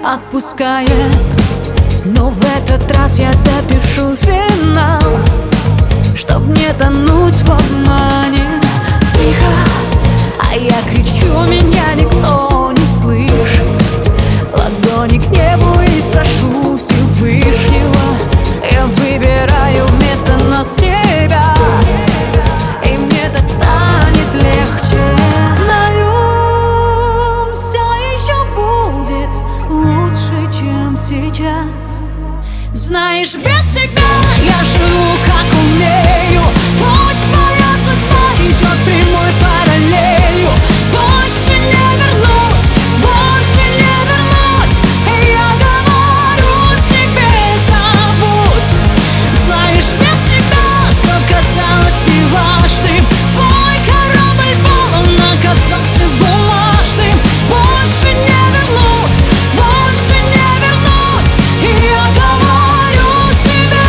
отпускает. Но в этот раз я допишу финал, чтоб не тонуть в обмане. Тихо, а я кричу, меня никто не слышит. Ладони к небу и спрошу Всевышнего. Я выбираю вместо нас себя, и мне так станет легче. Знаю, все еще будет лучше, чем сейчас. Знаешь, без тебя я живу как умею. Пусть моя судьба идет прямой параллелью. Больше не вернуть, больше не вернуть. И я говорю себе, забудь. Знаешь, без тебя все казалось неважным. Твой корабль полон оказался бумажным. Больше не вернуть, больше не вернуть. И я говорю себе,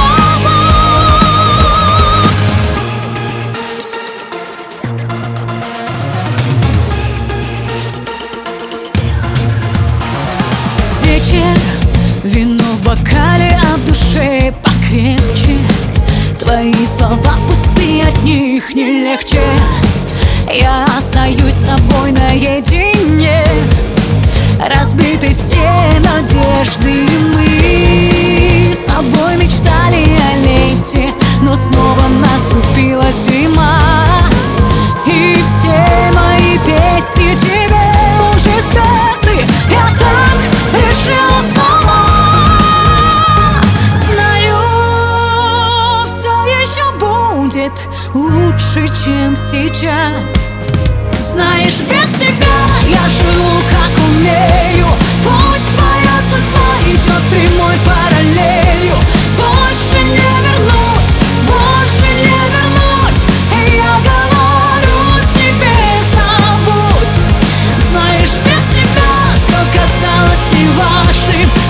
забудь. Вечер, вино в бокале, а в душе покрепче. Твои слова пустые, от них не легче. Я остаюсь с собой наедине, разбиты все надежды. Мы с тобой мечтали о лете, но снова наступила зима. И все мои песни тебе уже спеты. Я так решила сама. Знаю, все еще будет лучше, чем сейчас. Знаешь, без тебя я живу как умею. Пусть твоя судьба идет прямой параллелью. Больше не вернуть, больше не вернуть. И я говорю себе, забудь. Знаешь, без тебя все казалось неважным.